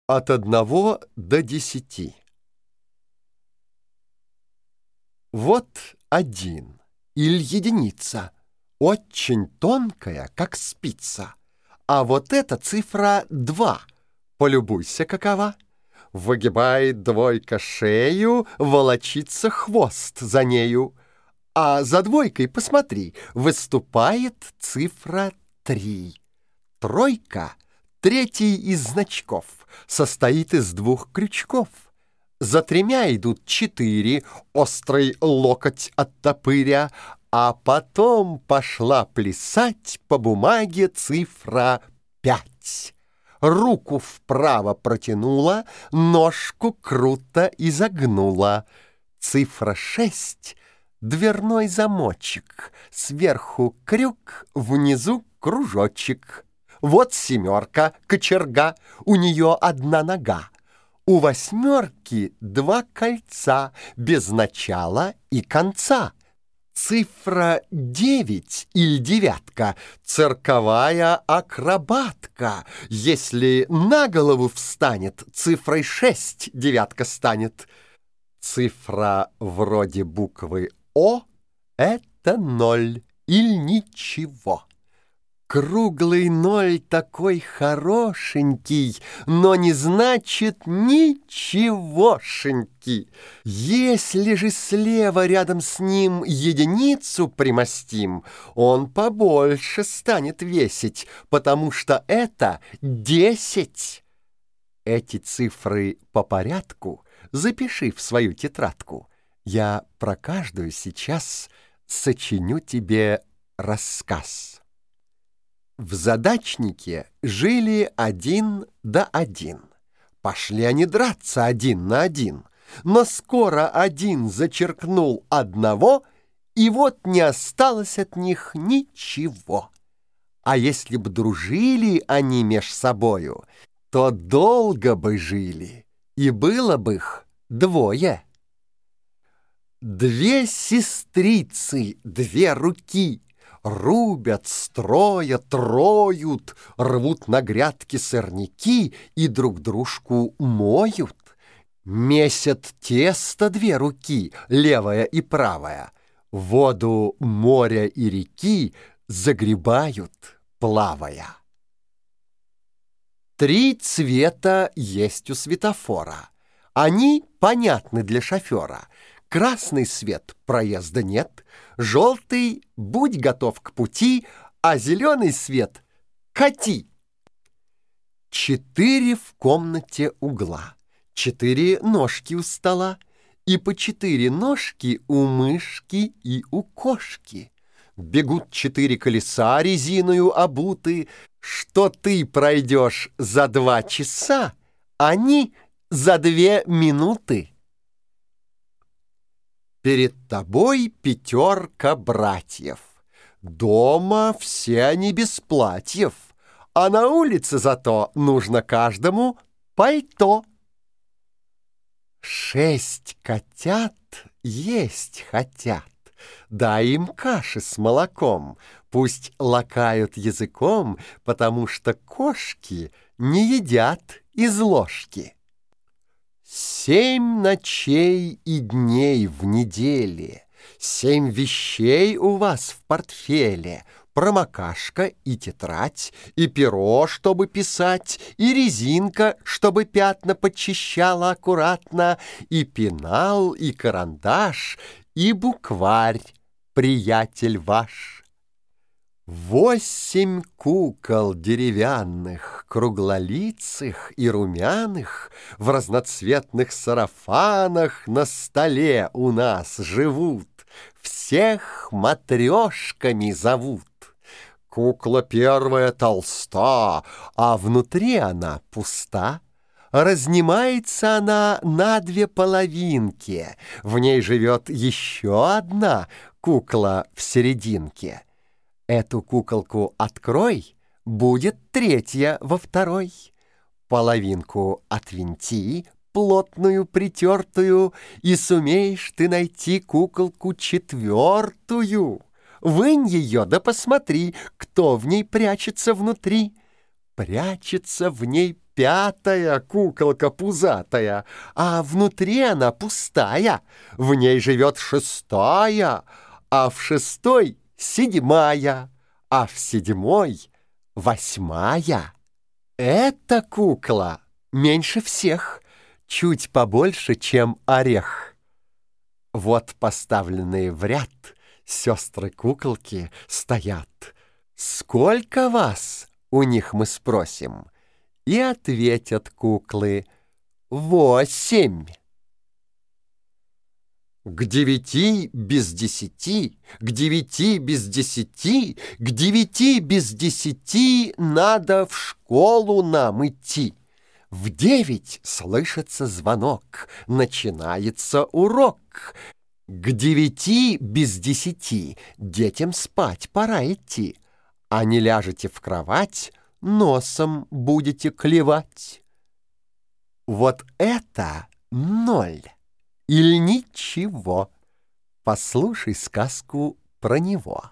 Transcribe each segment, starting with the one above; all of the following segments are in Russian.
От 1 до 10. Вот 1 или единица, очень тонкая, как спица. А вот эта цифра 2, полюбуйся, какова. Выгибает двойка шею, волочится хвост за нею. А за двойкой, посмотри, выступает цифра 3. Тройка — третий из значков, состоит из 2 крючков. За 3 идут 4, острый локоть оттопыря, а потом пошла плясать по бумаге цифра 5. Руку вправо протянула, ножку круто изогнула. Цифра 6 — дверной замочек, сверху крюк, внизу кружочек. Вот 7, кочерга, у нее 1 нога. У 8 2 кольца, без начала и конца. Цифра 9 или 9 — цирковая акробатка. Если на голову встанет, цифрой 6 9 станет. Цифра вроде буквы О — это 0 или ничего. Круглый 0 такой хорошенький, но не значит ничегошенький. Если же слева рядом с ним единицу примостим, он побольше станет весить, потому что это 10. Эти цифры по порядку запиши в свою тетрадку. Я про каждую сейчас сочиню тебе рассказ. В задачнике жили 1 да 1. Пошли они драться 1 на 1, но скоро 1 зачеркнул 1, и вот не осталось от них ничего. А если б дружили они меж собою, то долго бы жили, и было бы их 2. 2 сестрицы, 2 руки, рубят, строят, роют, рвут на грядке сорняки и друг дружку моют. Месят тесто 2 руки, левая и правая, воду моря и реки загребают, плавая. 3 цвета есть у светофора. Они понятны для шофера. Красный свет — проезда нет, желтый — будь готов к пути, а зеленый свет — кати. 4 в комнате угла, 4 ножки у стола, и по 4 ножки у мышки и у кошки. Бегут 4 колеса резиною обуты, что ты пройдешь за 2 часа, они за 2 минуты. Перед тобой 5 братьев. Дома все они без платьев, а на улице зато нужно каждому пальто. 6 котят есть хотят. Дай им каши с молоком, пусть лакают языком, потому что кошки не едят из ложки. 7 ночей и дней в неделе, 7 вещей у вас в портфеле: промокашка и тетрадь, и перо, чтобы писать, и резинка, чтобы пятна подчищала аккуратно, и пенал, и карандаш, и букварь, приятель ваш. 8 кукол деревянных, круглолицых и румяных, в разноцветных сарафанах на столе у нас живут. Всех матрешками зовут. Кукла первая толста, а внутри она пуста. Разнимается она на 2 половинки, в ней живет еще одна кукла в серединке. Эту куколку открой, будет 3 во 2. Половинку отвинти, плотную притертую, и сумеешь ты найти куколку 4. Вынь ее, да посмотри, кто в ней прячется внутри. Прячется в ней 5-я куколка пузатая, а внутри она пустая. В ней живет 6-я, а в 6-й 7-я, а в 7-й 8-я. Эта кукла меньше всех, чуть побольше, чем орех. Вот поставленные в ряд сестры-куколки стоят. Сколько вас, у них мы спросим, и ответят куклы: 8. К 9 без 10, к 9 без 10, к 9 без 10 надо в школу нам идти. В 9 слышится звонок, начинается урок. К 9 без 10 детям спать пора идти, а не ляжете в кровать, носом будете клевать. Вот это 0 или ничего. Послушай сказку про него.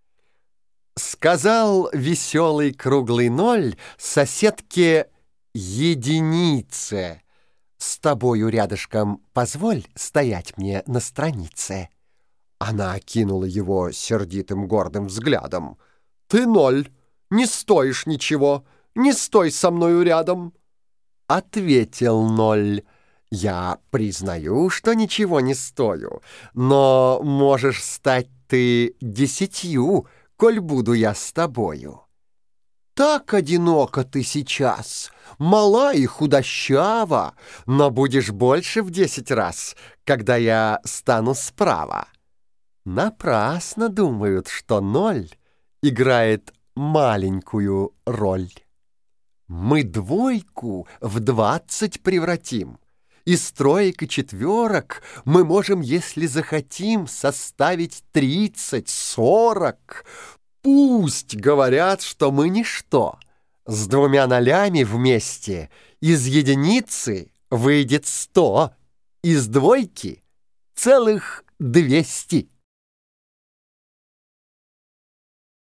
Сказал веселый круглый 0 соседке единице: с тобою рядышком позволь стоять мне на странице. Она окинула его сердитым гордым взглядом. Ты 0, не стоишь ничего, не стой со мною рядом. Ответил 0: я признаю, что ничего не стою, но можешь стать ты 10, коль буду я с тобою. Так одиноко ты сейчас, мала и худощава, но будешь больше в 10 раз, когда я стану справа. Напрасно думают, что 0 играет маленькую роль. Мы 2 в 20 превратим. Из 3 и 4 мы можем, если захотим, составить 30, 40. Пусть говорят, что мы ничто. С 2 нолями вместе из единицы выйдет 100, из 2 целых 200.